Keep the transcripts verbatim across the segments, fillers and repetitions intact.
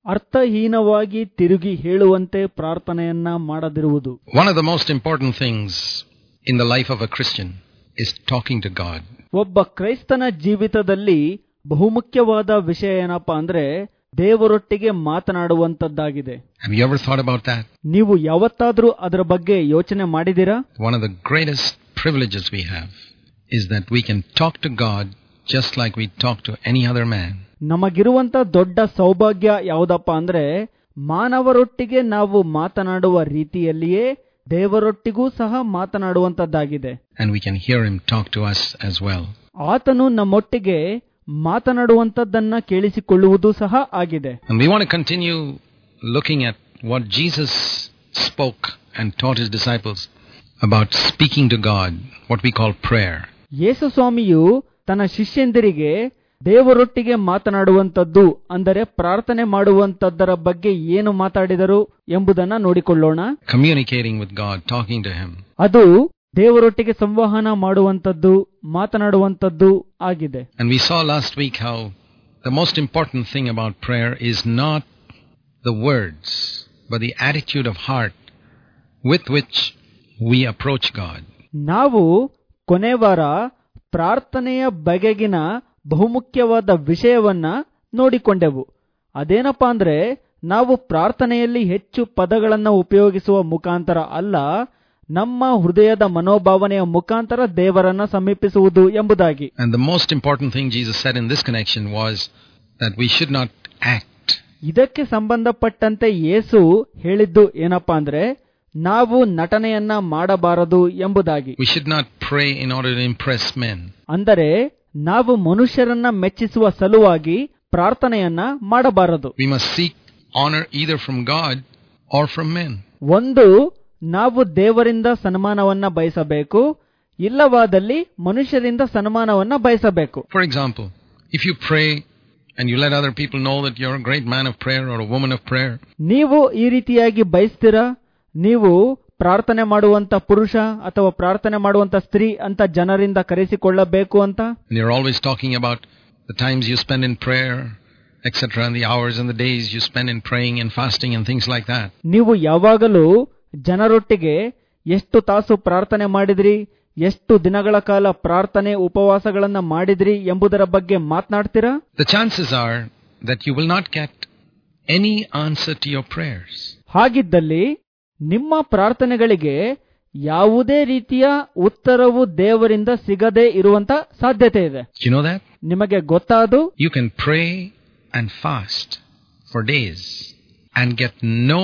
ಅರ್ಥಹೀನವಾಗಿ ತಿರುಗಿ ಹೇಳುವಂತೆ ಪ್ರಾರ್ಥನೆಯನ್ನ ಮಾಡದಿರುವುದು. One of the most important things in the life of a Christian is talking to God. ಒಬ್ಬ ಕ್ರೈಸ್ತನ ಜೀವಿತದಲ್ಲಿ ಬಹುಮುಖ್ಯವಾದ ವಿಷಯ ಏನಪ್ಪಾ ಅಂದ್ರೆ ದೇವರೊಟ್ಟಿಗೆ ಮಾತನಾಡುವಂತದ್ದಾಗಿದೆ. Have you ever thought about that? ನೀವು ಯಾವತ್ತಾದ್ರೂ ಅದರ ಬಗ್ಗೆ ಯೋಚನೆ ಮಾಡಿದಿರಾ? One of the greatest privileges we have is that we can talk to God just like we talk to any other man. ನಮಗಿರುವಂತ ದೊಡ್ಡ ಸೌಭಾಗ್ಯ ಯಾವುದಪ್ಪ ಅಂದ್ರೆ ಮಾನವರೊಟ್ಟಿಗೆ ನಾವು ಮಾತನಾಡುವ ರೀತಿಯಲ್ಲಿಯೇ ದೇವರೊಟ್ಟಿಗೂ ಸಹ ಮಾತನಾಡುವಂತದ್ದಾಗಿದೆ. And we can hear him talk to us as well. ಆತನು ನಮ್ಮೊಟ್ಟಿಗೆ ಮಾತನಾಡುವಂತದ್ದನ್ನ ಕೇಳಿಸಿಕೊಳ್ಳುವುದು ಸಹ ಆಗಿದೆ. And we want to continue looking at what Jesus spoke and taught his disciples about speaking to God, what we call prayer. ಯೇಸು ಸ್ವಾಮಿಯು ತನ್ನ ಶಿಷ್ಯಂದಿರಿಗೆ ದೇವರೊಟ್ಟಿಗೆ ಮಾತನಾಡುವಂತದ್ದು ಅಂದರೆ ಪ್ರಾರ್ಥನೆ ಮಾಡುವಂತದ್ದರ ಬಗ್ಗೆ ಏನು ಮಾತಾಡಿದರು ಎಂಬುದನ್ನ ನೋಡಿಕೊಳ್ಳೋಣ. Communicating with God, talking to him. ಅದು ದೇವರೊಟ್ಟಿಗೆ ಸಂವಹನ ಮಾಡುವಂತದ್ದು, ಮಾತನಾಡುವಂತದ್ದು ಆಗಿದೆ. And we saw last week how the most important thing about prayer is not the words, but the attitude of heart with which we approach God. ನಾವು ಕೊನೆ ವಾರ ಪ್ರಾರ್ಥನೆಯ ಬಗೆಗಿನ ಬಹುಮುಖ್ಯವಾದ ವಿಷಯವನ್ನ ನೋಡಿಕೊಂಡೆವು. ಅದೇನಪ್ಪಾ ಅಂದ್ರೆ ನಾವು ಪ್ರಾರ್ಥನೆಯಲ್ಲಿ ಹೆಚ್ಚು ಪದಗಳನ್ನು ಉಪಯೋಗಿಸುವ ಮುಖಾಂತರ ಅಲ್ಲ, ನಮ್ಮ ಹೃದಯದ ಮನೋಭಾವನೆಯ ಮುಖಾಂತರ ದೇವರನ್ನ ಸಮೀಪಿಸುವುದು ಎಂಬುದಾಗಿ. And the most important thing Jesus said in this connection was that we should not act. ಇದಕ್ಕೆ ಸಂಬಂಧಪಟ್ಟಂತೆ ಯೇಸು ಹೇಳಿದ್ದು ಏನಪ್ಪಾ ಅಂದ್ರೆ ನಾವು ನಟನೆಯನ್ನ ಮಾಡಬಾರದು ಎಂಬುದಾಗಿ. We should not pray in order to impress men. ಅಂದರೆ ನಾವು ಮನುಷ್ಯರನ್ನ ಮೆಚ್ಚಿಸುವ ಸಲುವಾಗಿ ಪ್ರಾರ್ಥನೆಯನ್ನ ಮಾಡಬಾರದು. We must seek honor either from God or from men. ಒಂದು ನಾವು ದೇವರಿಂದ ಸನ್ಮಾನವನ್ನ ಬಯಸಬೇಕು, ಇಲ್ಲವಾದಲ್ಲಿ ಮನುಷ್ಯರಿಂದ ಸನ್ಮಾನವನ್ನ ಬಯಸಬೇಕು. For example, if you pray and you let other people know that you're a great man of prayer or a woman of prayer. ನೀವು ಈ ರೀತಿಯಾಗಿ ಬಯಸ್ತೀರಾ, ನೀವು ಪ್ರಾರ್ಥನೆ ಮಾಡುವಂತ ಪುರುಷ ಅಥವಾ ಪ್ರಾರ್ಥನೆ ಮಾಡುವಂತ ಸ್ತ್ರೀ ಅಂತ ಜನರಿಂದ ಕರೆಸಿಕೊಳ್ಳಬೇಕು ಅಂತ. You're always talking about the times you spend in prayer, et cetera, and the hours and the days you spend in praying and fasting and things like that. ನೀವು ಯಾವಾಗಲೂ ಜನರೊಟ್ಟಿಗೆ ಎಷ್ಟು ತಾಸು ಪ್ರಾರ್ಥನೆ ಮಾಡಿದ್ರಿ, ಎಷ್ಟು ದಿನಗಳ ಕಾಲ ಪ್ರಾರ್ಥನೆ ಉಪವಾಸಗಳನ್ನ ಮಾಡಿದ್ರಿ ಎಂಬುದರ ಬಗ್ಗೆ ಮಾತನಾಡ್ತೀರಾ? The chances are that you will not get any answer to your prayers. ಹಾಗಿದ್ದಲ್ಲಿ ನಿಮ್ಮ ಪ್ರಾರ್ಥನೆಗಳಿಗೆ ಯಾವುದೇ ರೀತಿಯ ಉತ್ತರವು ದೇವರಿಂದ ಸಿಗದೇ ಇರುವಂತ ಸಾಧ್ಯತೆ ಇದೆ. You know that? ನಿಮಗೆ ಗೊತ್ತಾದು? You can pray and fast for days and get no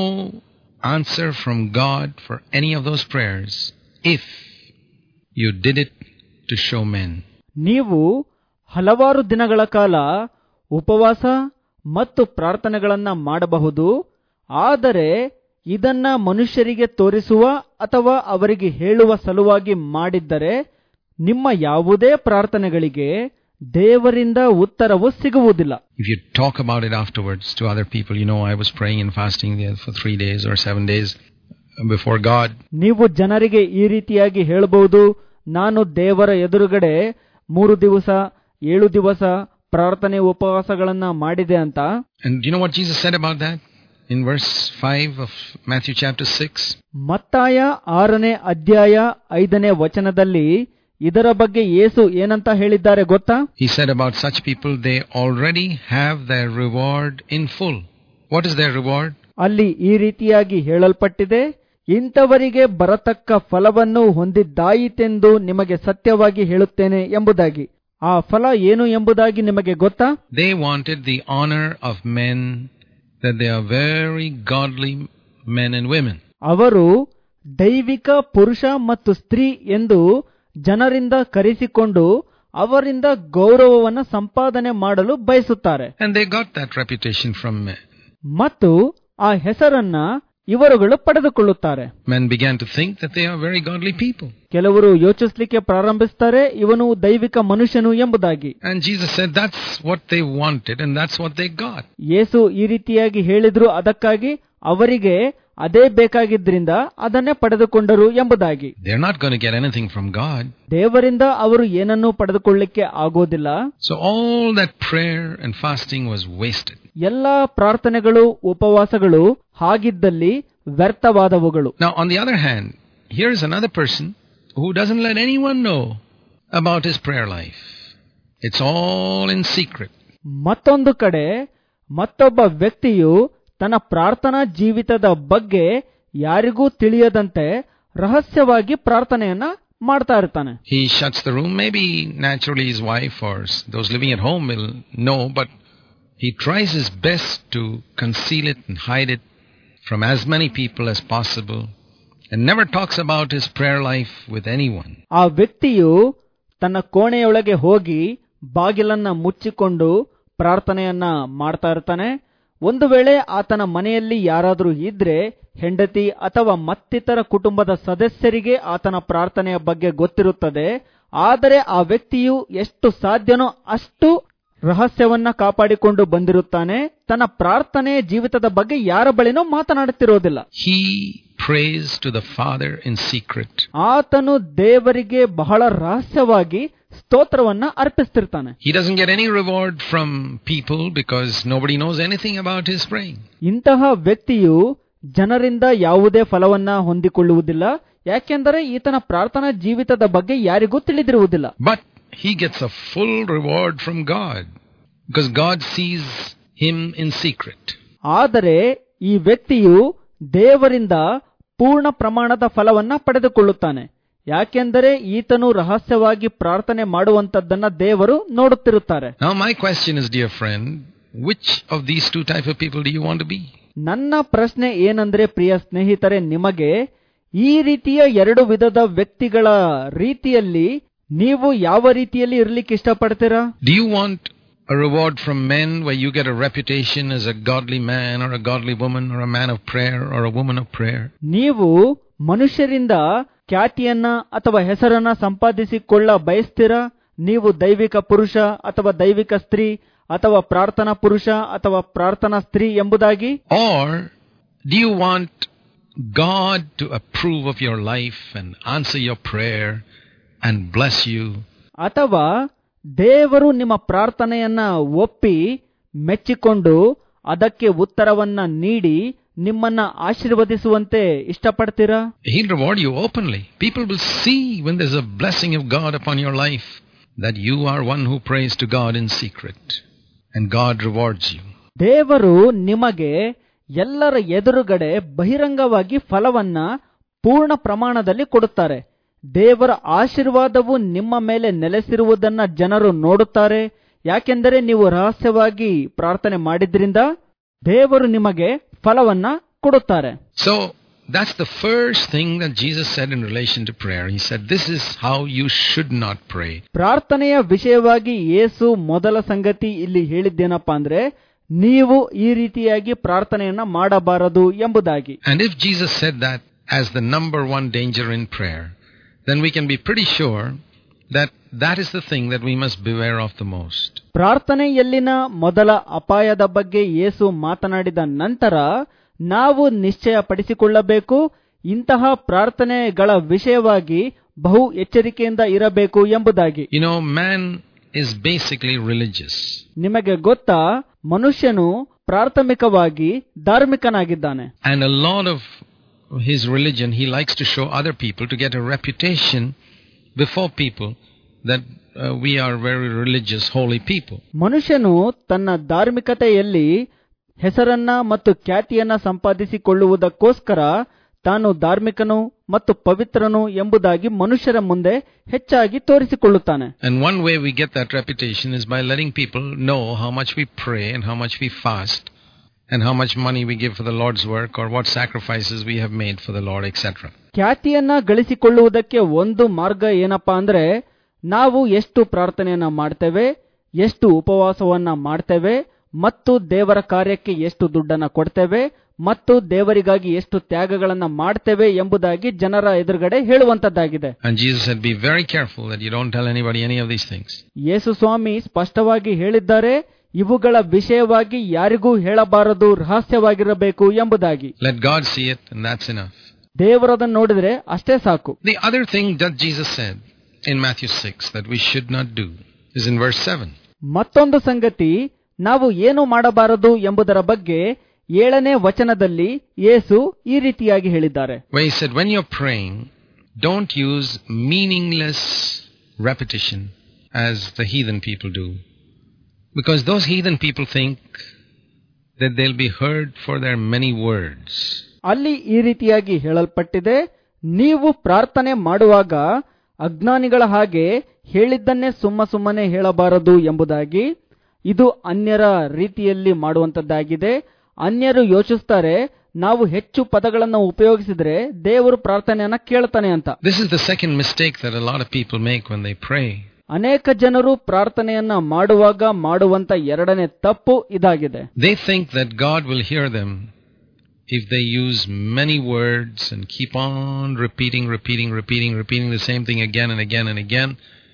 answer from God for any of those prayers if you did it to show men. ನೀವು ಹಲವಾರು ದಿನಗಳ ಕಾಲ ಉಪವಾಸ ಮತ್ತು ಪ್ರಾರ್ಥನೆಗಳನ್ನ ಮಾಡಬಹುದು, ಆದರೆ ಇದನ್ನ ಮನುಷ್ಯರಿಗೆ ತೋರಿಸುವ ಅಥವಾ ಅವರಿಗೆ ಹೇಳುವ ಸಲುವಾಗಿ ಮಾಡಿದ್ದರೆ ನಿಮ್ಮ ಯಾವುದೇ ಪ್ರಾರ್ಥನೆಗಳಿಗೆ ದೇವರಿಂದ ಉತ್ತರವು ಸಿಗುವುದಿಲ್ಲ. If you talk about it afterwards to other people, you know, I was praying and fasting there for three days or seven days before God. ನೀವು ಜನರಿಗೆ ಈ ರೀತಿಯಾಗಿ ಹೇಳಬಹುದು, ನಾನು ದೇವರ ಎದುರುಗಡೆ ಮೂರು ದಿವಸ ಏಳು ದಿವಸ ಪ್ರಾರ್ಥನೆ ಉಪವಾಸಗಳನ್ನ ಮಾಡಿದೆ ಅಂತ. And do you know what Jesus said about that? In verse five of Matthew chapter six. ಮತ್ತಾಯ ಆರನೇ ಅಧ್ಯಾಯ ಐದನೇ ವಚನದಲ್ಲಿ ಇದರ ಬಗ್ಗೆ ಯೇಸು ಏನಂತ ಹೇಳಿದ್ದಾರೆ ಗೊತ್ತಾ? He said about such people, they already have their reward in full. What is their reward? ಅಲ್ಲಿ ಈ ರೀತಿಯಾಗಿ ಹೇಳಲ್ಪಟ್ಟಿದೆ, ಇಂಥವರಿಗೆ ಬರತಕ್ಕ ಫಲವನ್ನು ಹೊಂದಿದ್ದಾಯಿತೆಂದು ನಿಮಗೆ ಸತ್ಯವಾಗಿ ಹೇಳುತ್ತೇನೆ ಎಂಬುದಾಗಿ. ಆ ಫಲ ಏನು ಎಂಬುದಾಗಿ ನಿಮಗೆ ಗೊತ್ತಾ? They wanted the honor of men, that they are very godly men and women. ಅವರು ದೈವಿಕ ಪುರುಷ ಮತ್ತು ಸ್ತ್ರೀ ಎಂದು ಜನರಿಂದ ಕರೆಸಿಕೊಂಡು ಅವರಿಂದ ಗೌರವವನ್ನು ಸಂಪಾದನೆ ಮಾಡಲು ಬಯಸುತ್ತಾರೆ. And they got that reputation from men. ಮತ್ತು ಆ ಹೆಸರನ್ನ ಇವರುಗಳು ಪಡೆದುಕೊಳ್ಳುತ್ತಾರೆ. Men began to think that they are very godly people. ಕೆಲವರು ಯೋಚಿಸಲಿಕ್ಕೆ ಪ್ರಾರಂಭಿಸುತ್ತಾರೆ, ಇವನು ದೈವಿಕ ಮನುಷ್ಯನು ಎಂಬುದಾಗಿ. And Jesus said that's what they wanted and that's what they got. ಯೇಸು ಈ ರೀತಿಯಾಗಿ ಹೇಳಿದ್ರು, ಅದಕ್ಕಾಗಿ ಅವರಿಗೆ ಅದೇ ಬೇಕಾಗಿದ್ರಿಂದ ಅದನ್ನೇ ಪಡೆದುಕೊಂಡರು ಎಂಬುದಾಗಿ. They're not going to get anything from God. ದೇವರಿಂದ ಅವರು ಏನನ್ನೂ ಪಡೆದುಕೊಳ್ಳಲಿಕ್ಕೆ ಆಗೋದಿಲ್ಲ. So all that prayer and fasting was wasted. ಎಲ್ಲಾ ಪ್ರಾರ್ಥನೆಗಳು ಉಪವಾಸಗಳು ಹಾಗಿದ್ದಲ್ಲಿ ವ್ಯರ್ಥವಾದವುಗಳು. Now on the other hand, here is another person who doesn't let anyone know about his prayer life. It's all in secret. ಮತ್ತೊಂದು ಕಡೆ ಮತ್ತೊಬ್ಬ ವ್ಯಕ್ತಿಯು ತನ್ನ ಪ್ರಾರ್ಥನಾ ಜೀವಿತದ ಬಗ್ಗೆ ಯಾರಿಗೂ ತಿಳಿಯದಂತೆ ರಹಸ್ಯವಾಗಿ ಪ್ರಾರ್ಥನೆಯನ್ನ ಮಾಡ್ತಾ ಇರ್ತಾನೆ. He shuts the room. Maybe naturally his wife or those living at home will know, but he tries his best to conceal it and hide it from as many people as possible and never talks about his prayer life with anyone. ಆ ವ್ಯಕ್ತಿಯು ತನ್ನ ಕೋಣೆಯೊಳಗೆ ಹೋಗಿ ಬಾಗಿಲನ್ನ ಮುಚ್ಚಿಕೊಂಡು ಪ್ರಾರ್ಥನೆಯನ್ನ ಮಾಡ್ತಾ ಇರ್ತಾನೆ. ಒಂದು ವೇಳೆ ಆತನ ಮನೆಯಲ್ಲಿ ಯಾರಾದರೂ ಇದ್ರೆ ಹೆಂಡತಿ ಅಥವಾ ಮತ್ತಿತರ ಕುಟುಂಬದ ಸದಸ್ಯರಿಗೆ ಆತನ ಪ್ರಾರ್ಥನೆಯ ಬಗ್ಗೆ ಗೊತ್ತಿರುತ್ತದೆ. ಆದರೆ ಆ ವ್ಯಕ್ತಿಯು ಎಷ್ಟು ಸಾಧ್ಯನೋ ಅಷ್ಟು ರಹಸ್ಯವನ್ನ ಕಾಪಾಡಿಕೊಂಡು ಬಂದಿರುತ್ತಾನೆ. ತನ್ನ ಪ್ರಾರ್ಥನೆಯ ಜೀವಿತದ ಬಗ್ಗೆ ಯಾರ ಬಳಿನೂ ಮಾತನಾಡುತ್ತಿರೋದಿಲ್ಲ. He prays to the Father in secret. ಆತನು ದೇವರಿಗೆ ಬಹಳ ರಹಸ್ಯವಾಗಿ ಸ್ತೋತ್ರವನ್ನ ಅರ್ಪಿಸ್ತಿರ್ತಾನೆ. He doesn't get any reward from people because nobody knows anything about his praying. ಇಂತಹ ವ್ಯಕ್ತಿಯು ಜನರಿಂದ ಯಾವುದೇ ಫಲವನ್ನ ಹೊಂದಿಕೊಳ್ಳುವುದಿಲ್ಲ, ಯಾಕೆಂದರೆ ಈತನ ಪ್ರಾರ್ಥನಾ ಜೀವಿತದ ಬಗ್ಗೆ ಯಾರಿಗೂ ತಿಳಿದಿರುವುದಿಲ್ಲ. But he gets a full reward from God because God sees him in secret. ಆದರೆ ಈ ವ್ಯಕ್ತಿಯು ದೇವರಿಂದ ಪೂರ್ಣ ಪ್ರಮಾಣದ ಫಲವನ್ನ ಪಡೆದುಕೊಳ್ಳುತ್ತಾನೆ, ಯಾಕೆಂದರೆ ಈತನು ರಹಸ್ಯವಾಗಿ ಪ್ರಾರ್ಥನೆ ಮಾಡುವಂತದ್ದನ್ನ ದೇವರು ನೋಡುತ್ತಿರುತ್ತಾರೆ. Now my question is, dear friend, which of these two type of people do you want to be? ನನ್ನ ಪ್ರಶ್ನೆ ಏನಂದ್ರೆ, ಪ್ರಿಯ ಸ್ನೇಹಿತರೆ, ನಿಮಗೆ ಈ ರೀತಿಯ ಎರಡು ವಿಧದ ವ್ಯಕ್ತಿಗಳ ರೀತಿಯಲ್ಲಿ ನೀವು ಯಾವ ರೀತಿಯಲ್ಲಿ ಇರಲಿಕ್ಕೆ ಇಷ್ಟಪಡ್ತೀರಾ? Do you want a reward from men where you get a reputation as a godly man or a godly woman or a man of prayer or a woman of prayer? ನೀವು ಮನುಷ್ಯರಿಂದ ಖ್ಯಾತಿಯನ್ನ ಅಥವಾ ಹೆಸರನ್ನ ಸಂಪಾದಿಸಿಕೊಳ್ಳ ಬಯಸ್ತೀರಾ? ನೀವು ದೈವಿಕ ಪುರುಷ ಅಥವಾ ದೈವಿಕ ಸ್ತ್ರೀ ಅಥವಾ ಪ್ರಾರ್ಥನಾ ಪುರುಷ ಅಥವಾ ಪ್ರಾರ್ಥನಾ ಸ್ತ್ರೀ ಎಂಬುದಾಗಿ? Or do you want God to approve of your life and answer your prayer and bless you? ಅಥವಾ ದೇವರು ನಿಮ್ಮ ಪ್ರಾರ್ಥನೆಯನ್ನ ಒಪ್ಪಿ ಮೆಚ್ಚಿಕೊಂಡು ಅದಕ್ಕೆ ಉತ್ತರವನ್ನ ನೀಡಿ ನಿಮ್ಮನ್ನ ಆಶೀರ್ವದಿಸುವಂತೆ ಇಷ್ಟಪಡ್ತೀರಾ? He'll reward you openly. People will see when there's a blessing of God upon your life that you are one who prays to God in secret and God rewards you. ದೇವರು ನಿಮಗೆ ಎಲ್ಲರ ಎದುರುಗಡೆ ಬಹಿರಂಗವಾಗಿ ಫಲವನ್ನ ಪೂರ್ಣ ಪ್ರಮಾಣದಲ್ಲಿ ಕೊಡುತ್ತಾರೆ. ದೇವರ ಆಶೀರ್ವಾದವು ನಿಮ್ಮ ಮೇಲೆ ನೆಲೆಸಿರುವುದನ್ನ ಜನರು ನೋಡುತ್ತಾರೆ, ಯಾಕೆಂದರೆ ನೀವು ರಹಸ್ಯವಾಗಿ ಪ್ರಾರ್ಥನೆ ಮಾಡಿದ್ರಿಂದ ದೇವರು ನಿಮಗೆ ಫಲವನ್ನ ಕೊಡುತ್ತಾರೆ. So that's the first thing that Jesus said in relation to prayer. He said, this is how you should not pray. ಪ್ರಾರ್ಥನೆಯ ವಿಷಯವಾಗಿ ಯೇಸು ಮೊದಲ ಸಂಗತಿ ಇಲ್ಲಿ ಹೇಳಿದ್ದೇನಪ್ಪಾ ಅಂದ್ರೆ, ನೀವು ಈ ರೀತಿಯಾಗಿ ಪ್ರಾರ್ಥನೆಯನ್ನ ಮಾಡಬಾರದು ಎಂಬುದಾಗಿ. And if Jesus said that as the number one danger in prayer, then we can be pretty sure that that is the thing that we must beware of the most. ಪ್ರಾರ್ಥನೆಯಲ್ಲಿನ ಮೊದಲ ಅಪಾಯದ ಬಗ್ಗೆ ಯೇಸು ಮಾತನಾಡಿದ ನಂತರ ನಾವು ನಿಶ್ಚಯ ಪಡಿಸಿಕೊಳ್ಳಬೇಕು, ಇಂತಹ ಪ್ರಾರ್ಥನೆಗಳ ವಿಷಯವಾಗಿ ಬಹು ಎಚ್ಚರಿಕೆಯಿಂದ ಇರಬೇಕು ಎಂಬುದಾಗಿ. You know, man is basically religious. ನಿಮಗೆ ಗೊತ್ತಾ, ಮನುಷ್ಯನು ಪ್ರಾಥಮಿಕವಾಗಿ ಧಾರ್ಮಿಕನಾಗಿದ್ದಾನೆ. And a lot of his religion, he likes to show other people to get a reputation before people that uh, we are very religious, holy people. ಮನುಷ್ಯನು ತನ್ನ ಧಾರ್ಮಿಕತೆಯಲ್ಲಿ ಹೆಸರನ್ನ ಮತ್ತು ಖ್ಯಾತಿಯನ್ನ ಸಂಪಾದಿಸಿಕೊಳ್ಳುವುದಕ್ಕೋಸ್ಕರ ತಾನು ಧಾರ್ಮಿಕನು ಮತ್ತು ಪವಿತ್ರನು ಎಂಬುದಾಗಿ ಮನುಷ್ಯರ ಮುಂದೆ ಹೆಚ್ಚಾಗಿ ತೋರಿಸಿಕೊಳ್ಳುತ್ತಾನೆ. And one way we get that reputation is by letting people know how much we pray and how much we fast and how much money we give for the Lord's work or what sacrifices we have made for the Lord, et cetera. ಖ್ಯಾತಿಯನ್ನ ಗಳಿಸಿಕೊಳ್ಳುವುದಕ್ಕೆ ಒಂದು ಮಾರ್ಗ ಏನಪ್ಪಾ ಅಂದ್ರೆ, ನಾವು ಎಷ್ಟು ಪ್ರಾರ್ಥನೆಯನ್ನ ಮಾಡ್ತೇವೆ, ಎಷ್ಟು ಉಪವಾಸವನ್ನ ಮಾಡ್ತೇವೆ ಮತ್ತು ದೇವರ ಕಾರ್ಯಕ್ಕೆ ಎಷ್ಟು ದುಡ್ಡನ್ನ ಕೊಡ್ತೇವೆ ಮತ್ತು ದೇವರಿಗಾಗಿ ಎಷ್ಟು ತ್ಯಾಗಗಳನ್ನ ಮಾಡ್ತೇವೆ ಎಂಬುದಾಗಿ ಜನರ ಎದುರುಗಡೆ ಹೇಳುವಂತದ್ದಾಗಿದೆ. And Jesus said, be very careful that you don't tell anybody any of these things. ಯೇಸು ಸ್ವಾಮಿ ಸ್ಪಷ್ಟವಾಗಿ ಹೇಳಿದ್ದಾರೆ, ಇವುಗಳ ವಿಷಯವಾಗಿ ಯಾರಿಗೂ ಹೇಳಬಾರದು, ರಹಸ್ಯವಾಗಿರಬೇಕು ಎಂಬುದಾಗಿ. Let God see it, and that's enough. ದೇವರದನ್ನು ನೋಡಿದ್ರೆ ಅಷ್ಟೇ ಸಾಕು. The other thing that Jesus said in Matthew six that we should not do is in verse seven. ಮತ್ತೊಂದು ಸಂಗತಿ ನಾವು ಏನು ಮಾಡಬಾರದು ಎಂಬುದರ ಬಗ್ಗೆ ಏಳನೇ ವಚನದಲ್ಲಿ ಯೇಸು ಈ ರೀತಿಯಾಗಿ ಹೇಳಿದ್ದಾರೆ. Where he said, when you're praying, don't use meaningless repetition as the heathen people do, because those heathen people think that they'll be heard for their many words. ಅಲ್ಲಿ ಈ ರೀತಿಯಾಗಿ ಹೇಳಲ್ಪಟ್ಟಿದೆ, ನೀವು ಪ್ರಾರ್ಥನೆ ಮಾಡುವಾಗ ಅಜ್ಞಾನಿಗಳ ಹಾಗೆ ಹೇಳಿದ್ದನ್ನೇ ಸುಮ್ಮ ಸುಮ್ಮನೆ ಹೇಳಬಾರದು ಎಂಬುದಾಗಿ. ಇದು ಅನ್ಯರ ರೀತಿಯಲ್ಲಿ ಮಾಡುವಂತದ್ದಾಗಿದೆ. ಅನ್ಯರು ಯೋಚಿಸ್ತಾರೆ, ನಾವು ಹೆಚ್ಚು ಪದಗಳನ್ನು ಉಪಯೋಗಿಸಿದ್ರೆ ದೇವರು ಪ್ರಾರ್ಥನೆಯನ್ನ ಕೇಳ್ತಾನೆ ಅಂತ. This is the second mistake that a lot of people make when they pray. ಅನೇಕ ಜನರು ಪ್ರಾರ್ಥನೆಯನ್ನ ಮಾಡುವಾಗ ಮಾಡುವಂತ ಎರಡನೇ ತಪ್ಪು ಇದಾಗಿದೆ. They think that God will hear them if they use many words and keep on repeating, repeating, repeating, repeating the same thing again and again and again,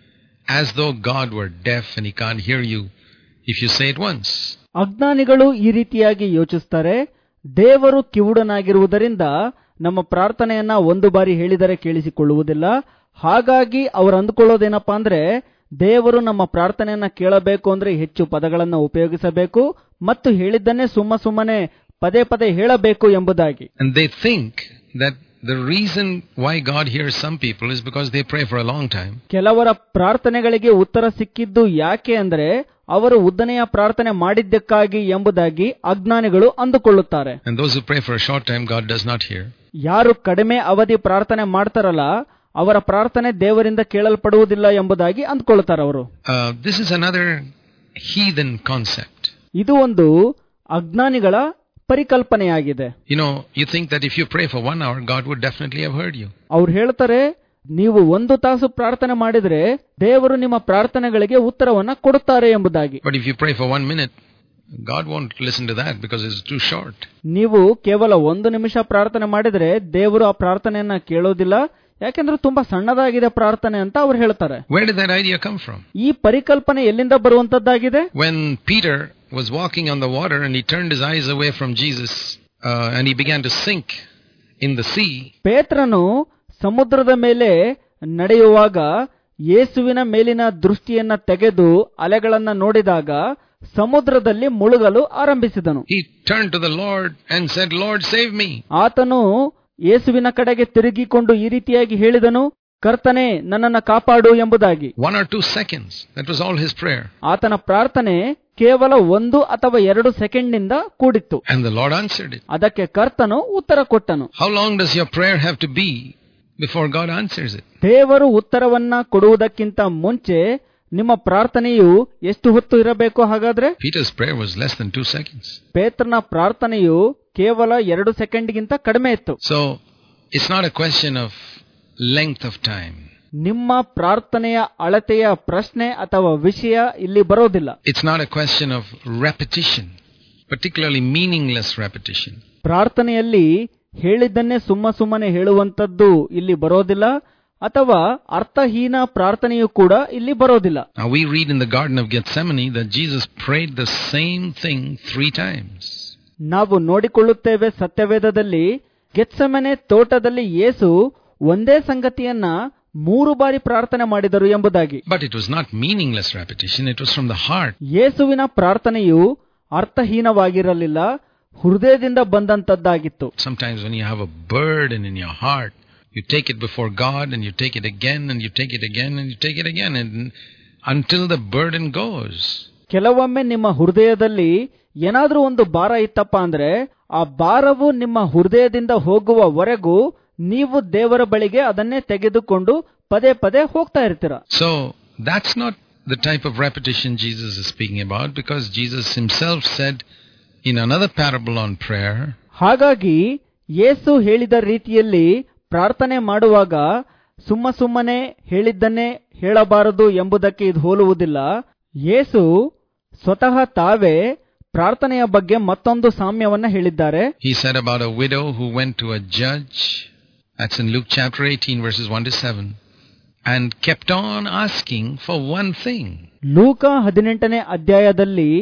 as though God were deaf and he can't hear you if you say it once. ಅಜ್ಞಾನಿಗಳು ಈ ರೀತಿಯಾಗಿ ಯೋಚಿಸ್ತಾರೆ, ದೇವರು ಕಿವುಡನಾಗಿರುವುದರಿಂದ ನಮ್ಮ ಪ್ರಾರ್ಥನೆಯನ್ನ ಒಂದು ಬಾರಿ ಹೇಳಿದರೆ ಕೇಳಿಸಿಕೊಳ್ಳುವುದಿಲ್ಲ. ಹಾಗಾಗಿ ಅವರು ಅಂದುಕೊಳ್ಳೋದೇನಪ್ಪಾ ಅಂದ್ರೆ, ದೇವರು ನಮ್ಮ ಪ್ರಾರ್ಥನೆಯನ್ನ ಕೇಳಬೇಕು ಅಂದ್ರೆ ಹೆಚ್ಚು ಪದಗಳನ್ನು ಉಪಯೋಗಿಸಬೇಕು ಮತ್ತು ಹೇಳಿದ್ದನ್ನೇ ಸುಮ್ಮ ಸುಮ್ಮನೆ ಪದೇ ಪದೇ ಹೇಳಬೇಕು ಎಂಬುದಾಗಿ. And they think that the reason why God hears some people is because they pray for a long time. ಕೆಲವರ ಪ್ರಾರ್ಥನೆಗಳಿಗೆ ಉತ್ತರ ಸಿಕ್ಕಿದ್ದು ಯಾಕೆ ಅಂದ್ರೆ ಅವರು ಉದ್ದನೆಯ ಪ್ರಾರ್ಥನೆ ಮಾಡಿದ್ದಕ್ಕಾಗಿ ಎಂಬುದಾಗಿ ಅಜ್ಞಾನಿಗಳು ಅಂದುಕೊಳ್ಳುತ್ತಾರೆ. And those who pray for a short time, God does not hear. ಯಾರು ಕಡಿಮೆ ಅವಧಿ ಪ್ರಾರ್ಥನೆ ಮಾಡ್ತಾರಲ್ಲ, ಅವರ ಪ್ರಾರ್ಥನೆ ದೇವರಿಂದ ಕೇಳಲ್ಪಡುವುದಿಲ್ಲ ಎಂಬುದಾಗಿ ಅಂದುಕೊಳ್ಳುತ್ತಾರೆ ಅವರು. Uh, this is another heathen concept. ಇದು ಒಂದು ಅಜ್ಞಾನಿಗಳ ಪರಿಕಲ್ಪನೆಯಾಗಿದೆ. You know, you think that if you pray for one hour, God would definitely have heard you. ಅವ್ರು ಹೇಳ್ತಾರೆ, ನೀವು ಒಂದು ತಾಸು ಪ್ರಾರ್ಥನೆ ಮಾಡಿದ್ರೆ ದೇವರು ನಿಮ್ಮ ಪ್ರಾರ್ಥನೆಗಳಿಗೆ ಉತ್ತರವನ್ನ ಕೊಡುತ್ತಾರೆ ಎಂಬುದಾಗಿ. But if you pray for one minute, God won't listen to that because it's too short. ನೀವು ಕೇವಲ ಒಂದು ನಿಮಿಷ ಪ್ರಾರ್ಥನೆ ಮಾಡಿದ್ರೆ ದೇವರು ಆ ಪ್ರಾರ್ಥನೆಯನ್ನ ಕೇಳೋದಿಲ್ಲ, ಯಾಕೆಂದ್ರೆ ತುಂಬಾ ಸಣ್ಣದಾಗಿದೆ ಪ್ರಾರ್ಥನೆ ಅಂತ ಅವ್ರು ಹೇಳ್ತಾರೆ. Where did that idea come from? ಈ ಪರಿಕಲ್ಪನೆ ಎಲ್ಲಿಂದ ಬರುವಂತದ್ದಾಗಿದೆ? When Peter was walking on the water and he turned his eyes away from Jesus uh, and he began to sink in the sea. ಪೇತ್ರನು ಸಮುದ್ರದ ಮೇಲೆ ನಡೆಯುವಾಗ ಯೇಸುವಿನ ಮೇಲಿನ ದೃಷ್ಟಿಯನ್ನ ತೆಗೆದು ಅಲೆಗಳನ್ನ ನೋಡಿದಾಗ ಸಮುದ್ರದಲ್ಲಿ ಮುಳುಗಲು ಆರಂಭಿಸಿದನು. He turned to the Lord and said, Lord, save me. ಆತನು ಯೇಸುವಿನ ಕಡೆಗೆ ತಿರುಗಿಕೊಂಡು ಈ ರೀತಿಯಾಗಿ ಹೇಳಿದನು, ಕರ್ತನೇ ನನ್ನನ್ನು ಕಾಪಾಡು ಎಂಬುದಾಗಿ. One or two seconds. That was all his prayer. ಆತನ ಪ್ರಾರ್ಥನೆ ಕೇವಲ ಒಂದು ಅಥವಾ ಎರಡು ಸೆಕೆಂಡ್ ನಿಂದ ಕೂಡಿತ್ತು. And the Lord answered it. ಅದಕ್ಕೆ ಕರ್ತನು ಉತ್ತರ ಕೊಟ್ಟನು. How long does your prayer have to be before God answers it? ದೇವರು ಉತ್ತರವನ್ನ ಕೊಡುವುದಕ್ಕಿಂತ ಮುಂಚೆ ನಿಮ್ಮ ಪ್ರಾರ್ಥನೆಯು ಎಷ್ಟು ಹೊತ್ತು ಇರಬೇಕು ಹಾಗಾದ್ರೆ? Peter's prayer was less than two seconds. ಪೇತ್ರನ ಪ್ರಾರ್ಥನೆಯು ಕೇವಲ ಎರಡು ಸೆಕೆಂಡ್ಗಿಂತ ಕಡಿಮೆ ಇತ್ತು. So it's not a question of length of time. ನಿಮ್ಮ ಪ್ರಾರ್ಥನೆಯ ಅಳತೆಯ ಪ್ರಶ್ನೆ ಅಥವಾ ವಿಷಯ ಇಲ್ಲಿ ಬರೋದಿಲ್ಲ. It's not a question of repetition, particularly meaningless repetition. ಪ್ರಾರ್ಥನೆಯಲ್ಲಿ ಹೇಳಿದ್ದನ್ನೇ ಸುಮ್ಮ ಸುಮ್ಮನೆ ಹೇಳುವಂತದ್ದು ಇಲ್ಲಿ ಬರೋದಿಲ್ಲ, ಅಥವಾ ಅರ್ಥಹೀನ ಪ್ರಾರ್ಥನೆಯೂ ಕೂಡ ಇಲ್ಲಿ ಬರೋದಿಲ್ಲ. Now we read in the Garden of Gethsemane that Jesus prayed the same thing three times. ನಾವು ನೋಡಿಕೊಳ್ಳುತ್ತೇವೆ ಸತ್ಯವೇದದಲ್ಲಿ ಗೆತ್ಸೆಮನೆ ತೋಟದಲ್ಲಿ ಯೇಸು ಒಂದೇ ಸಂಗತಿಯನ್ನ ಮೂರು ಬಾರಿ ಪ್ರಾರ್ಥನೆ ಮಾಡಿದರು ಎಂಬುದಾಗಿ. But it was not meaningless repetition, it was from the heart. ಯೇಸುವಿನ ಪ್ರಾರ್ಥನೆಯು ಅರ್ಥಹೀನವಾಗಿರಲಿಲ್ಲ, ಹೃದಯದಿಂದ ಬಂದಂತದ್ದಾಗಿತ್ತು. Sometimes when you have a burden in your heart, you take it before God and you take it again and you take it again and you take it again and until the burden goes. ಕೆಲವೊಮ್ಮೆ ನಿಮ್ಮ ಹೃದಯದಲ್ಲಿ ಏನಾದ್ರೂ ಒಂದು ಭಾರ ಇತ್ತಪ್ಪ ಅಂದ್ರೆ ಆ ಭಾರವು ನಿಮ್ಮ ಹೃದಯದಿಂದ ಹೋಗುವವರೆಗೂ ನೀವು ದೇವರ ಬಳಿಗೆ ಅದನ್ನೇ ತೆಗೆದುಕೊಂಡು ಪದೇ ಪದೇ ಹೋಗ್ತಾ ಇರ್ತೀರ. So that's not the type of repetition Jesus is speaking about, because Jesus himself said in another parable on prayer. ಹಾಗಾಗಿ ಯೇಸು ಹೇಳಿದ ರೀತಿಯಲ್ಲಿ ಪ್ರಾರ್ಥನೆ ಮಾಡುವಾಗ ಸುಮ್ಮ ಸುಮ್ಮನೆ ಹೇಳಿದ್ದನ್ನೇ ಹೇಳಬಾರದು ಎಂಬುದಕ್ಕೆ ಇದು ಹೋಲುವುದಿಲ್ಲ. ಯೇಸು ಸ್ವತಃ ತಾವೇ ಪ್ರಾರ್ಥನೆಯ ಬಗ್ಗೆ ಮತ್ತೊಂದು ಸಾಮ್ಯವನ್ನ ಹೇಳಿದ್ದಾರೆ. He said about a widow who went to a judge, that's in Luke chapter eighteen verses one to seven, and kept on asking for one thing. ಲೂಕ ಹದಿನೆಂಟನೇ ಅಧ್ಯಾಯದಲ್ಲಿ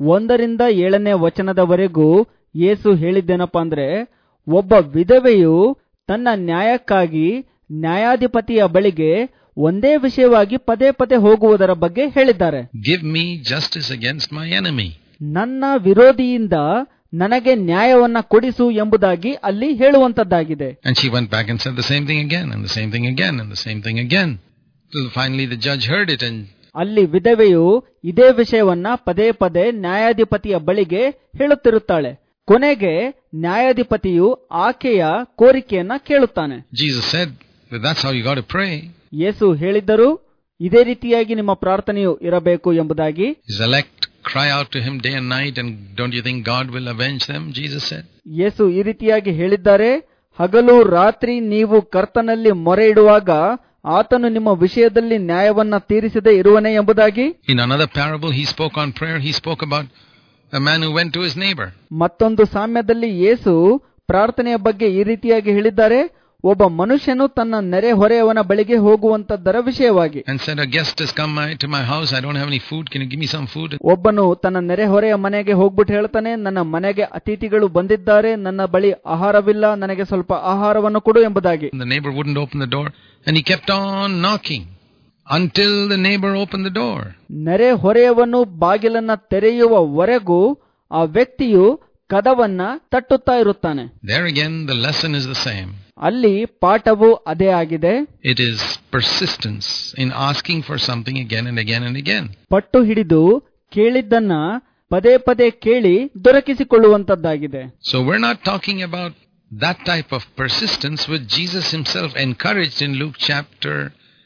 ಒಂದರಿಂದ ಏಳನೇ ವಚನದವರೆಗೂ ಯೇಸು ಹೇಳಿದ್ದೇನಪ್ಪ ಅಂದ್ರೆ, ಒಬ್ಬ ವಿಧವೆಯು ತನ್ನ ನ್ಯಾಯಕ್ಕಾಗಿ ನ್ಯಾಯಾಧಿಪತಿಯ ಬಳಿಗೆ ಒಂದೇ ವಿಷಯವಾಗಿ ಪದೇ ಪದೇ ಹೋಗುವುದರ ಬಗ್ಗೆ ಹೇಳಿದ್ದಾರೆ. Give me justice against my enemy. ನನ್ನ ವಿರೋಧಿಯಿಂದ ನನಗೆ ನ್ಯಾಯವನ್ನ ಕೊಡಿಸು ಎಂಬುದಾಗಿ ಅಲ್ಲಿ ಹೇಳುವಂತದ್ದಾಗಿದೆ. And she went back and said the same thing again and the same thing again and the same thing again. Till finally the judge heard it and ಅಲ್ಲಿ ವಿಧವೆಯು ಇದೇ ವಿಷಯವನ್ನ ಪದೇ ಪದೇ ನ್ಯಾಯಾಧಿಪತಿಯ ಬಳಿಗೆ ಹೇಳುತ್ತಿರುತ್ತಾಳೆ. ಕೊನೆಗೆ ನ್ಯಾಯಾಧಿಪತಿಯು ಆಕೆಯ ಕೋರಿಕೆಯನ್ನ ಕೇಳುತ್ತಾನೆ. Jesus said, that's how you got to pray. ಯೇಸು ಹೇಳಿದ್ದರು, ಇದೇ ರೀತಿಯಾಗಿ ನಿಮ್ಮ ಪ್ರಾರ್ಥನೆಯು ಇರಬೇಕು ಎಂಬುದಾಗಿ. His elect cry out to him day and night, and don't you think God will avenge them? Jesus said. ಯೇಸು ಈ ರೀತಿಯಾಗಿ ಹೇಳಿದ್ದಾರೆ, ಹಗಲು ರಾತ್ರಿ ನೀವು ಕರ್ತನಲ್ಲಿ ಮೊರೆ ಇಡುವಾಗ ಆತನು ನಿಮ್ಮ ವಿಷಯದಲ್ಲಿ ನ್ಯಾಯವನ್ನ ತೀರಿಸದೆ ಇರುವನೇ ಎಂಬುದಾಗಿ. In another parable he spoke on prayer. He spoke about a man who went to his neighbor. ಮತ್ತೊಂದು ಸಾಮ್ಯದಲ್ಲಿ ಯೇಸು ಪ್ರಾರ್ಥನೆಯ ಬಗ್ಗೆ ಈ ರೀತಿಯಾಗಿ ಹೇಳಿದ್ದಾರೆ, ಒಬ್ಬ ಮನುಷ್ಯನು ತನ್ನ ನೆರೆ ಹೊರೆಯವನ ಬಳಿಗೆ ಹೋಗುವಂತದ್ದರ ವಿಷಯವಾಗಿ. And said, a guest has come to my house, I don't have any food, can you give me some food? ಒಬ್ಬನು ತನ್ನ ನೆರೆ ಹೊರೆಯ ಮನೆಗೆ ಹೋಗ್ಬಿಟ್ಟು ಹೇಳ್ತಾನೆ, ನನ್ನ ಮನೆಗೆ ಅತಿಥಿಗಳು ಬಂದಿದ್ದಾರೆ, ನನ್ನ ಬಳಿ ಆಹಾರವಿಲ್ಲ, ನನಗೆ ಸ್ವಲ್ಪ ಆಹಾರವನ್ನು ಕೊಡು ಎಂಬುದಾಗಿ. The neighbor wouldn't open the door and he kept on knocking until the neighbor opened the door. ನೆರೆ ಹೊರೆಯವನು ಬಾಗಿಲನ್ನ ತೆರೆಯುವವರೆಗೂ ಆ ವ್ಯಕ್ತಿಯು ಕದವನ್ನ ತಟ್ಟುತ್ತಾ ಇರುತ್ತಾನೆ. There again the lesson is the same. ಅಲ್ಲಿ ಪಾಠವು ಅದೇ ಆಗಿದೆ. It is persistence in asking for something again and again and again. ಪಟ್ಟು ಹಿಡಿದು ಕೇಳಿದ್ದನ್ನ ಪದೇ ಪದೇ ಕೇಳಿ ದೊರಕಿಸಿಕೊಳ್ಳುವಂತದ್ದಾಗಿದೆ. So we're not talking about that type of persistence which Jesus himself encouraged in Luke chapter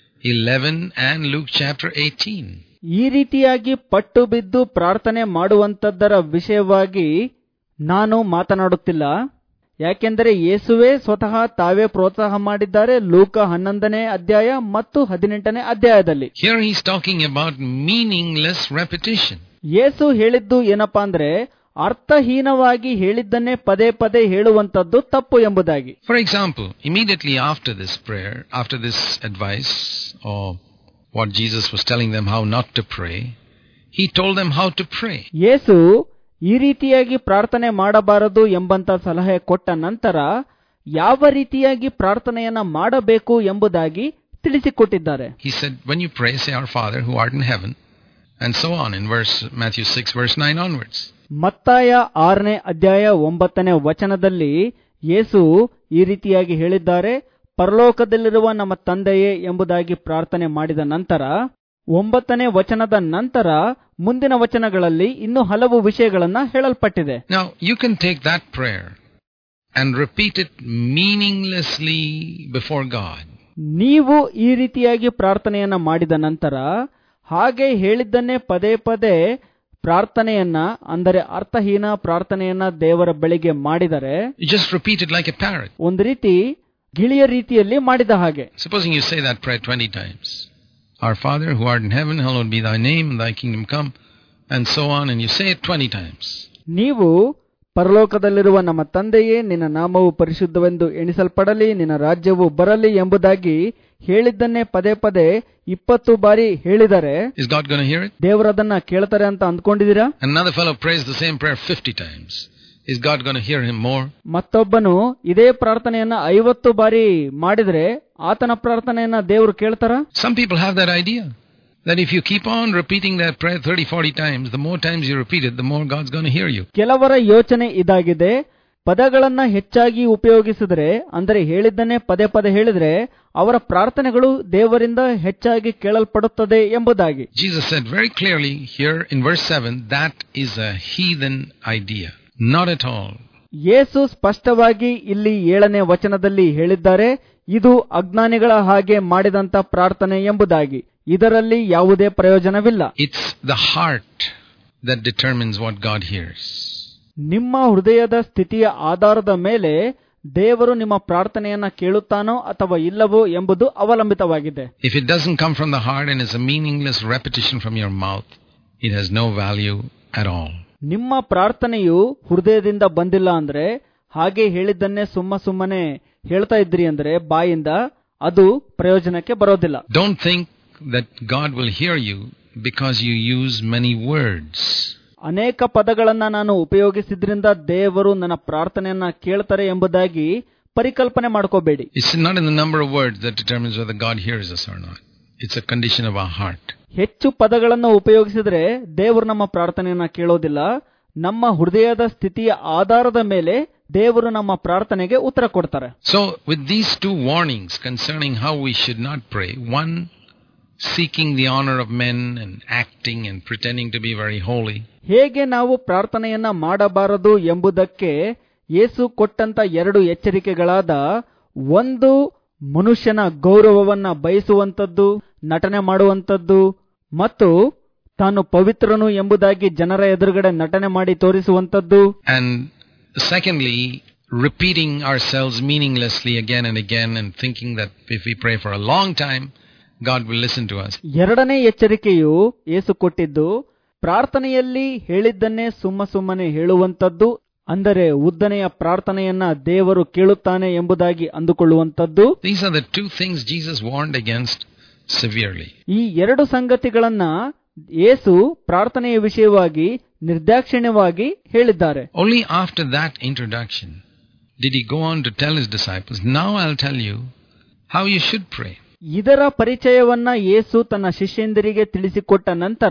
eleven and Luke chapter eighteen. ಈ ರೀತಿಯಾಗಿ ಪಟ್ಟು ಬಿದ್ದು ಪ್ರಾರ್ಥನೆ ಮಾಡುವಂತದ್ದರ ವಿಷಯವಾಗಿ ನಾನು ಮಾತನಾಡುತ್ತಿಲ್ಲ. ಯಾಕೆಂದರೆ ಯೇಸುವೆ ಸ್ವತಃ ತಾವೇ ಪ್ರೋತ್ಸಾಹ ಮಾಡಿದ್ದಾರೆ ಲೂಕ ಹನ್ನೊಂದನೇ ಅಧ್ಯಾಯ ಮತ್ತು ಹದಿನೆಂಟನೇ ಅಧ್ಯಾಯದಲ್ಲಿ. Here he is talking about meaningless repetition. ಯೇಸು ಹೇಳಿದ್ದು ಏನಪ್ಪಾ ಅಂದ್ರೆ, ಅರ್ಥಹೀನವಾಗಿ ಹೇಳಿದ್ದನ್ನೇ ಪದೇ ಪದೇ ಹೇಳುವಂತದ್ದು ತಪ್ಪು ಎಂಬುದಾಗಿ. For example, immediately after this prayer, after this advice, or what Jesus was telling them how not to pray, he told them how to pray. ಯೇಸು ಈ ರೀತಿಯಾಗಿ ಪ್ರಾರ್ಥನೆ ಮಾಡಬಾರದು ಎಂಬಂತ ಸಲಹೆ ಕೊಟ್ಟ ನಂತರ ಯಾವ ರೀತಿಯಾಗಿ ಪ್ರಾರ್ಥನೆಯನ್ನ ಮಾಡಬೇಕು ಎಂಬುದಾಗಿ ತಿಳಿಸಿಕೊಟ್ಟಿದ್ದಾರೆ. He said, when you pray, say, our Father who art in heaven, and so on in verse Matthew six verse nine onwards. ಮತ್ತಾಯ ಆರನೇ ಅಧ್ಯಾಯ ಒಂಬತ್ತನೇ ವಚನದಲ್ಲಿ ಯೇಸು ಈ ರೀತಿಯಾಗಿ ಹೇಳಿದ್ದಾರೆ, ಪರಲೋಕದಲ್ಲಿರುವ ನಮ್ಮ ತಂದೆಯೇ ಎಂಬುದಾಗಿ ಪ್ರಾರ್ಥನೆ ಮಾಡಿದ ನಂತರ ಒಂಬತ್ತನೇ ವಚನದ ನಂತರ ಮುಂದಿನ ವಚನಗಳಲ್ಲಿ ಇನ್ನೂ ಹಲವು ವಿಷಯಗಳನ್ನ ಹೇಳಲ್ಪಟ್ಟಿದೆ. Now you can take that prayer and repeat it meaninglessly before God. ನೀವು ಈ ರೀತಿಯಾಗಿ ಪ್ರಾರ್ಥನೆಯನ್ನ ಮಾಡಿದ ನಂತರ ಹಾಗೆ ಹೇಳಿದ್ದನ್ನೇ ಪದೇ ಪದೇ ಪ್ರಾರ್ಥನೆಯನ್ನ, ಅಂದರೆ ಅರ್ಥಹೀನ ಪ್ರಾರ್ಥನೆಯನ್ನ ದೇವರ ಬಳಿಗೆ ಮಾಡಿದರೆ, you just repeat it like a parrot. ಒಂದು ರೀತಿ ಗಿಳಿಯ ರೀತಿಯಲ್ಲಿ ಮಾಡಿದ ಹಾಗೆ. Supposing you say that prayer twenty times. Our Father who art in heaven, hallowed be thy name, thy kingdom come, and so on, and you say it twenty times. ನೀವು ಪರಲೋಕದಲ್ಲಿರುವ ನಮ್ಮ ತಂದೆಯೇ, ನಿನ್ನ ನಾಮವು ಪರಿಶುದ್ಧವೆಂದು ಎಣಿಸಲ್ಪಡಲಿ, ನಿನ್ನ ರಾಜ್ಯವು ಬರಲಿ ಎಂಬುದಾಗಿ ಹೇಳಿದ್ದನ್ನೇ ಪದೇ ಪದೇ ಇಪ್ಪತ್ತು ಬಾರಿ ಹೇಳಿದರೆ is God going to hear it? ದೇವರದನ್ನ ಕೇಳ್ತಾರೆ ಅಂತ ಅಂದ್ಕೊಂಡಿದ್ದೀರಾ? Another fellow prays the same prayer fifty times. Is God going to hear him more? ಮತ್ತೊಬ್ಬನು ಇದೇ ಪ್ರಾರ್ಥನೆಯನ್ನ ಐವತ್ತು ಬಾರಿ ಮಾಡಿದ್ರೆ ಆತನ ಪ್ರಾರ್ಥನೆಯನ್ನ ದೇವರು ಕೇಳ್ತಾರಾ? Some people have that idea that if you keep on repeating that prayer thirty forty times, the more times you repeat it, the more God's going to hear you. ಕೆಲವರ ಯೋಚನೆ ಇದಾಗಿದೆ, ಪದಗಳನ್ನ ಹೆಚ್ಚಾಗಿ ಉಪಯೋಗಿಸಿದ್ರೆ, ಅಂದರೆ ಹೇಳಿದ್ದನ್ನೇ ಪದೇ ಪದೇ ಹೇಳಿದ್ರೆ ಅವರ ಪ್ರಾರ್ಥನೆಗಳು ದೇವರಿಂದ ಹೆಚ್ಚಾಗಿ ಕೇಳಲ್ಪಡುತ್ತದೆ ಎಂಬುದಾಗಿ. Jesus said very clearly here in verse seven, that is a heathen idea. Not at all. ಯೇಸು ಸ್ಪಷ್ಟವಾಗಿ ಇಲ್ಲಿ ಏಳನೇ ವಚನದಲ್ಲಿ ಹೇಳಿದ್ದಾರೆ, ಇದು ಅಜ್ಞಾನಿಗಳ ಹಾಗೆ ಮಾಡಿದಂತ ಪ್ರಾರ್ಥನೆ ಎಂಬುದಾಗಿ. ಇದರಲ್ಲಿ ಯಾವುದೇ ಪ್ರಯೋಜನವಿಲ್ಲ. It's the heart that determines what God hears. ನಿಮ್ಮ ಹೃದಯದ ಸ್ಥಿತಿಯ ಆಧಾರದ ಮೇಲೆ ದೇವರು ನಿಮ್ಮ ಪ್ರಾರ್ಥನೆಯನ್ನ ಕೇಳುತ್ತಾನೋ ಅಥವಾ ಇಲ್ಲವೋ ಎಂಬುದು ಅವಲಂಬಿತವಾಗಿದೆ. If it doesn't come from the heart and is a meaningless repetition from your mouth, it has no value at all. ನಿಮ್ಮ ಪ್ರಾರ್ಥನೆಯು ಹೃದಯದಿಂದ ಬಂದಿಲ್ಲ ಅಂದ್ರೆ, ಹಾಗೆ ಹೇಳಿದ್ದನ್ನೇ ಸುಮ್ಮ ಸುಮ್ಮನೆ ಹೇಳ್ತಾ ಇದ್ರಿ ಅಂದ್ರೆ ಬಾಯಿಂದ, ಅದು ಪ್ರಯೋಜನಕ್ಕೆ ಬರೋದಿಲ್ಲ. Don't think that God will hear you because you use many words. ಅನೇಕ ಪದಗಳನ್ನ ನಾನು ಉಪಯೋಗಿಸಿದ್ರಿಂದ ದೇವರು ನನ್ನ ಪ್ರಾರ್ಥನೆಯನ್ನ ಕೇಳ್ತಾರೆ ಎಂಬುದಾಗಿ ಪರಿಕಲ್ಪನೆ ಮಾಡ್ಕೋಬೇಡಿ. It's not in the number of words that determines whether God hears us or not. It's a condition of our heart. ಹೆಚ್ಚು ಪದಗಳನ್ನು ಉಪಯೋಗಿಸಿದ್ರೆ ದೇವರು ನಮ್ಮ ಪ್ರಾರ್ಥನೆಯನ್ನ ಕೇಳೋದಿಲ್ಲ. ನಮ್ಮ ಹೃದಯದ ಸ್ಥಿತಿಯ ಆಧಾರದ ಮೇಲೆ ದೇವರು ನಮ್ಮ ಪ್ರಾರ್ಥನೆಗೆ ಉತ್ತರ ಕೊಡ್ತಾರೆ. So with these two warnings concerning how we should not pray, one seeking the honor of men and acting and pretending to be very holy, ಹೇಗೆ ನಾವು ಪ್ರಾರ್ಥನೆಯನ್ನ ಮಾಡಬಾರದು ಎಂಬುದಕ್ಕೆ ಯೇಸು ಕೊಟ್ಟಂತ ಎರಡು ಎಚ್ಚರಿಕೆಗಳಾದ ಒಂದು ಮನುಷ್ಯನ ಗೌರವವನ್ನ ಬಯಸುವಂತದ್ದು, ನಟನೆ ಮಾಡುವಂತದ್ದು, ಮತ್ತು ತಾನು ಪವಿತ್ರನು ಎಂಬುದಾಗಿ ಜನರ ಎದುರುಗಡೆ ನಟನೆ ಮಾಡಿ ತೋರಿಸುವಂತದ್ದು, and secondly repeating ourselves meaninglessly again and again and thinking that if we pray for a long time God will listen to us. ಎರಡನೇ ಎಚ್ಚರಿಕೆಯು ಯೇಸು ಕೊಟ್ಟಿದ್ದು ಪ್ರಾರ್ಥನೆಯಲ್ಲಿ ಹೇಳಿದ್ದನ್ನೇ ಸುಮ್ಮ ಸುಮ್ಮನೆ ಹೇಳುವಂತದ್ದು, ಅಂದರೆ ಉದ್ದನೆಯ ಪ್ರಾರ್ಥನೆಯನ್ನ ದೇವರು ಕೇಳುತ್ತಾನೆ ಎಂಬುದಾಗಿ ಅಂದುಕೊಳ್ಳುವಂತದ್ದು. These are the two things Jesus warned against severely. ಈ ಎರಡು ಸಂಗತಿಗಳನ್ನ ಯೇಸು ಪ್ರಾರ್ಥನೆಯ ವಿಷಯವಾಗಿ ನಿರ್ದಾಕ್ಷಿಣ್ಯವಾಗಿ ಹೇಳಿದ್ದಾರೆ. Only after that introduction did he go on to tell his disciples, now I'll tell you how you should pray. ಇದರ ಪರಿಚಯವನ್ನ ಯೇಸು ತನ್ನ ಶಿಷ್ಯಂದಿರಿಗೆ ತಿಳಿಸಿಕೊಟ್ಟ ನಂತರ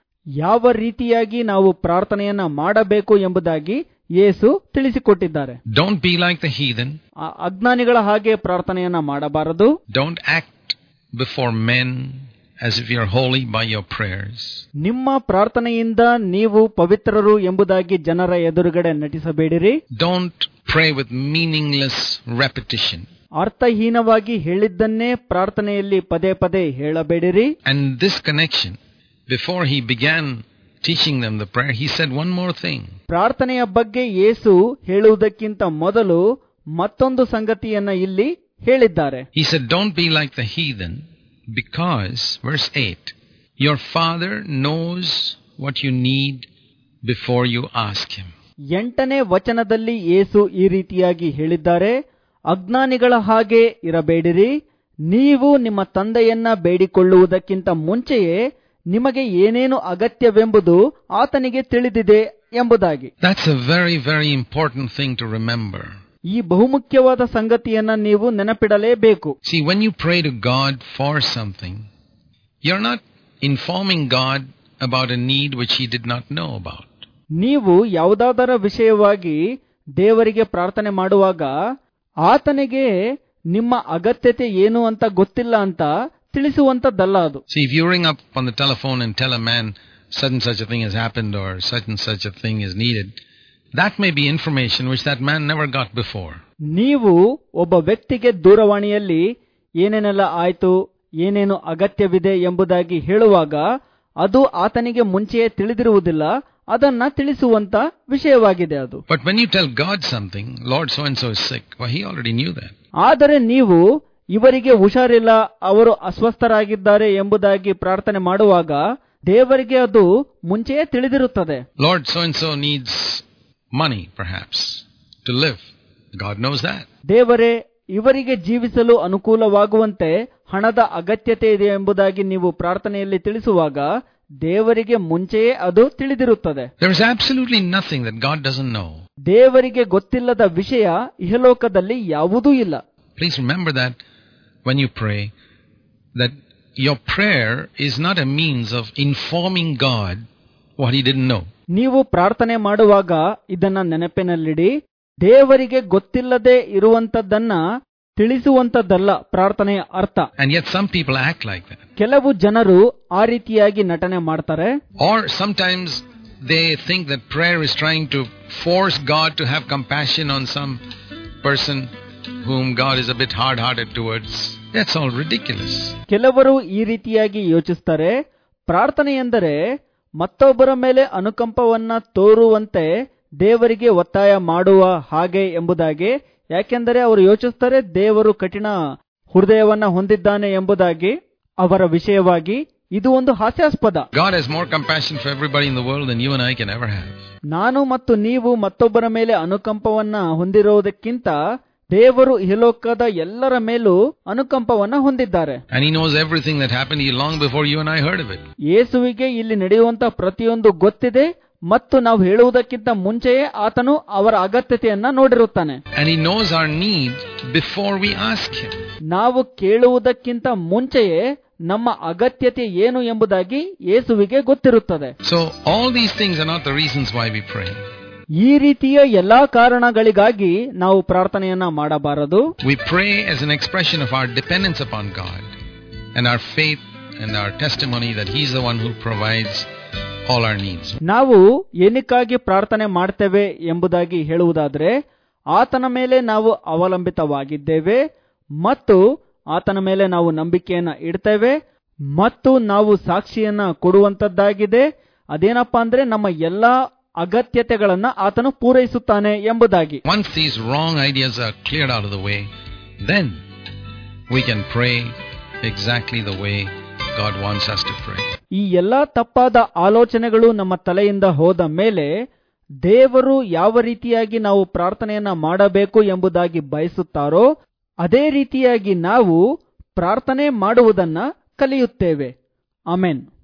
ಯಾವ ರೀತಿಯಾಗಿ ನಾವು ಪ್ರಾರ್ಥನೆಯನ್ನ ಮಾಡಬೇಕು ಎಂಬುದಾಗಿ ಯೇಸು ತಿಳಿಸಿಕೊಟ್ಟಿದ್ದಾರೆ. Don't be like the heathen. ಅಜ್ಞಾನಿಗಳ ಹಾಗೆ ಪ್ರಾರ್ಥನೆಯನ್ನ ಮಾಡಬಾರದು. Don't act before men as if you are holy by your prayers. ನಿಮ್ಮ ಪ್ರಾರ್ಥನೆಯಿಂದ ನೀವು ಪವಿತ್ರರು ಎಂಬುದಾಗಿ ಜನರ ಎದುರುಗಡೆ ನಟಿಸಬೇಡಿರಿ. Don't pray with meaningless repetition. ಅರ್ಥಹೀನವಾಗಿ ಹೇಳಿದ್ದನ್ನೇ ಪ್ರಾರ್ಥನೆಯಲ್ಲಿ ಪದೇ ಪದೇ ಹೇಳಬೇಡಿರಿ. And this connection, before he began teaching them the prayer, he said one more thing. ಪ್ರಾರ್ಥನೆಯ ಬಗ್ಗೆ ಯೇಸು ಹೇಳುವುದಕ್ಕಿಂತ ಮೊದಲು ಮತ್ತೊಂದು ಸಂಗತಿಯನ್ನ ಇಲ್ಲಿ ಹೇಳಿದ್ದಾರೆ. He said, don't be like the heathen, because, verse eight, your Father knows what you need before you ask him. ಎಂಟನೇ ವಚನದಲ್ಲಿ ಯೇಸು ಈ ರೀತಿಯಾಗಿ ಹೇಳಿದ್ದಾರೆ, ಅಜ್ಞಾನಿಗಳ ಹಾಗೆ ಇರಬೇಡಿರಿ, ನೀವು ನಿಮ್ಮ ತಂದೆಯನ್ನ ಬೇಡಿಕೊಳ್ಳುವುದಕ್ಕಿಂತ ಮುಂಚೆಯೇ ನಿಮಗೆ ಏನೇನು ಅಗತ್ಯವೆಂಬುದು ಆತನಿಗೆ ತಿಳಿದಿದೆ ಎಂಬುದಾಗಿ. That's a very, very important thing to remember. ಈ ಬಹುಮುಖ್ಯವಾದ ಸಂಗತಿಯನ್ನ ನೀವು ನೆನಪಿಡಲೇಬೇಕು. See, when you pray to God for something, you're not informing God about a need which he did not know about. ನೀವು ಯಾವುದಾದರ ವಿಷಯವಾಗಿ ದೇವರಿಗೆ ಪ್ರಾರ್ಥನೆ ಮಾಡುವಾಗ ಆತನಿಗೆ ನಿಮ್ಮ ಅಗತ್ಯತೆ ಏನು ಅಂತ ಗೊತ್ತಿಲ್ಲ ಅಂತ ತಿಳಿಸುವಂತದ್ದಲ್ಲ ಅದು. See, if you ring up on the telephone and tell a man such and such a thing has happened or such and such a thing is needed, that may be information which that man never got before. ನೀವು ಒಬ್ಬ ವ್ಯಕ್ತಿಗೆ ದೂರವಾಣಿಯಲ್ಲಿ ಏನೇನೆಲ್ಲ ಆಯ್ತು, ಏನೇನು ಅಗತ್ಯವಿದೆ ಎಂಬುದಾಗಿ ಹೇಳುವಾಗ ಅದು ಆತನಿಗೆ ಮುಂಚೆಯೇ ತಿಳಿದಿರುವುದಿಲ್ಲ, ಅದನ್ನ ತಿಳಿಸುವಂತ ವಿಷಯವಾಗಿದೆ ಅದು. But when you tell God something, Lord so and so is sick, well, he already knew that. ಆದರೆ ನೀವು ಇವರಿಗೆ ಹುಷಾರಿಲ್ಲ, ಅವರು ಅಸ್ವಸ್ಥರಾಗಿದ್ದಾರೆ ಎಂಬುದಾಗಿ ಪ್ರಾರ್ಥನೆ ಮಾಡುವಾಗ ದೇವರಿಗೆ ಅದು ಮುಂಚೆಯೇ ತಿಳಿದಿರುತ್ತದೆ. Lord so and so needs money perhaps to live. God knows that. ದೇವರೇ, ಇವರಿಗೆ ಜೀವಿಸಲು ಅನುಕೂಲವಾಗುವಂತೆ ಹಣದ ಅಗತ್ಯತೆ ಇದೆ ಎಂಬುದಾಗಿ ನೀವು ಪ್ರಾರ್ಥನೆಯಲ್ಲಿ ತಿಳಿಸುವಾಗ ದೇವರಿಗೆ ಮುಂಚೆಯೇ ಅದು ತಿಳಿದಿರುತ್ತದೆ. There is absolutely nothing that God doesn't know. ದೇವರಿಗೆ ಗೊತ್ತಿಲ್ಲದ ವಿಷಯ ಇಹಲೋಕದಲ್ಲಿ ಯಾವುದೂ ಇಲ್ಲ. Please remember that when you pray, that your prayer is not a means of informing God what he didn't know. ನೀವು ಪ್ರಾರ್ಥನೆ ಮಾಡುವಾಗ ಇದನ್ನ ನೆನಪಿನಲ್ಲಿಡಿ, ದೇವರಿಗೆ ಗೊತ್ತಿಲ್ಲದೆ ಇರುವಂತದ್ದನ್ನ ತಿಳಿಸುವಂತದ್ದಲ್ಲ ಪ್ರಾರ್ಥನೆಯ ಅರ್ಥ. And yet some people act like that. ಕೆಲವು ಜನರು ಆ ರೀತಿಯಾಗಿ ನಟನೆ ಮಾಡ್ತಾರೆ. Or sometimes they think that prayer is trying to force God to have compassion on some person whom God is a bit hard-hearted towards. That's all ridiculous. ಕೆಲವರು ಈ ರೀತಿಯಾಗಿ ಯೋಚಿಸ್ತಾರೆ, ಪ್ರಾರ್ಥನೆ ಎಂದರೆ ಮತ್ತೊಬ್ಬರ ಮೇಲೆ ಅನುಕಂಪವನ್ನ ತೋರುವಂತೆ ದೇವರಿಗೆ ಒತ್ತಾಯ ಮಾಡುವ ಹಾಗೆ ಎಂಬುದಾಗಿ. ಯಾಕೆಂದರೆ ಅವರು ಯೋಚಿಸ್ತಾರೆ ದೇವರು ಕಠಿಣ ಹೃದಯವನ್ನ ಹೊಂದಿದ್ದಾನೆ ಎಂಬುದಾಗಿ ಅವರ ವಿಷಯವಾಗಿ. ಇದು ಒಂದು ಹಾಸ್ಯಾಸ್ಪದ. God has more compassion for everybody in the world than you and I can ever have. ನಾನು ಮತ್ತು ನೀವು ಮತ್ತೊಬ್ಬರ ಮೇಲೆ ಅನುಕಂಪವನ್ನ ಹೊಂದಿರುವುದಕ್ಕಿಂತ ದೇವರು ಇಹಲೋಕದ ಎಲ್ಲರ ಮೇಲೂ ಅನುಕಂಪವನ್ನ ಹೊಂದಿದ್ದಾರೆ. And he knows everything that happened long before you and I heard of it. ಯೇಸುವಿಗೆ ಇಲ್ಲಿ ನಡೆಯುವಂತ ಪ್ರತಿಯೊಂದು ಗೊತ್ತಿದೆ, ಮತ್ತು ನಾವು ಹೇಳುವುದಕ್ಕಿಂತ ಮುಂಚೆಯೇ ಆತನು ಅವರ ಅಗತ್ಯತೆಯನ್ನ ನೋಡಿರುತ್ತಾನೆ. And he knows our need before we ask him. ನಾವು ಕೇಳುವುದಕ್ಕಿಂತ ಮುಂಚೆಯೇ ನಮ್ಮ ಅಗತ್ಯತೆ ಏನು ಎಂಬುದಾಗಿ ಯೇಸುವಿಗೆ ಗೊತ್ತಿರುತ್ತದೆ. So all these things are not the reasons why we pray. ಈ ರೀತಿಯ ಎಲ್ಲಾ ಕಾರಣಗಳಿಗಾಗಿ ನಾವು ಪ್ರಾರ್ಥನೆಯನ್ನ ಮಾಡಬಾರದು. We pray as an expression of our dependence upon God and our faith and our testimony that he is the one who provides all our needs. ನಾವು ಏನಕ್ಕಾಗಿ ಪ್ರಾರ್ಥನೆ ಮಾಡ್ತೇವೆ ಎಂಬುದಾಗಿ ಹೇಳುವುದಾದ್ರೆ, ಆತನ ಮೇಲೆ ನಾವು ಅವಲಂಬಿತವಾಗಿದ್ದೇವೆ ಮತ್ತು ಆತನ ಮೇಲೆ ನಾವು ನಂಬಿಕೆಯನ್ನ ಇಡ್ತೇವೆ ಮತ್ತು ನಾವು ಸಾಕ್ಷಿಯನ್ನ ಕೊಡುವಂತದ್ದಾಗಿದೆ. ಅದೇನಪ್ಪಾ ಅಂದ್ರೆ ನಮ್ಮ ಎಲ್ಲಾ ಅಗತ್ಯತೆಗಳನ್ನ ಆತನು ಪೂರೈಸುತ್ತಾನೆ ಎಂಬುದಾಗಿ. Once these wrong ideas are cleared out of the way, then we can pray exactly the way God wants us to pray. ಈ ಎಲ್ಲಾ ತಪ್ಪಾದ ಆಲೋಚನೆಗಳು ನಮ್ಮ ತಲೆಯಿಂದ ಹೋದ ಮೇಲೆ ದೇವರು ಯಾವ ರೀತಿಯಾಗಿ ನಾವು ಪ್ರಾರ್ಥನೆಯನ್ನ ಮಾಡಬೇಕು ಎಂಬುದಾಗಿ ಬಯಸುತ್ತಾರೋ ಅದೇ ರೀತಿಯಾಗಿ ನಾವು ಪ್ರಾರ್ಥನೆ ಮಾಡುವುದನ್ನ ಕಲಿಯುತ್ತೇವೆ. ಆಮೆನ್.